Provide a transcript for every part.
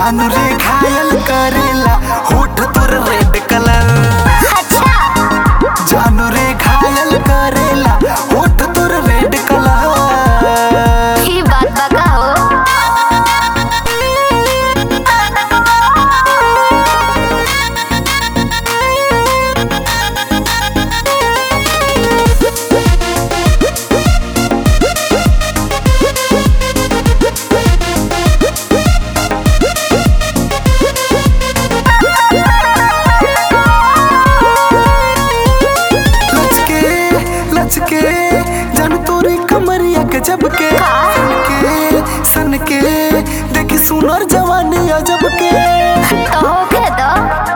जानू रे घायल करेला होठ तोर रेड कलर। अच्छा जानू रे घायल करेला होठ तोर रेड कलर। ही बात बका हो। लचके जान तोरी कमरिया गजब के सन के देखी सुनर जवानी अजब के। तो हो के दो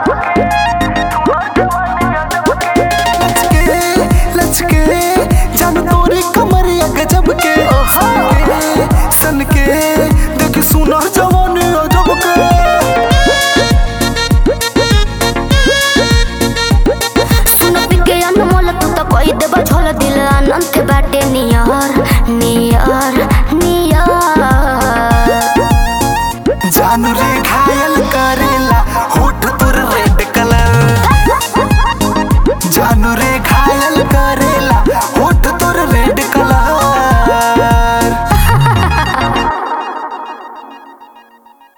लचके जान तोरी कमरिया गजब के सन के देखी सुनर जवानी अजब के। सुन पी के अनमोल तू तो कोई देबा झोल दिल आनंद के बाटे नियर।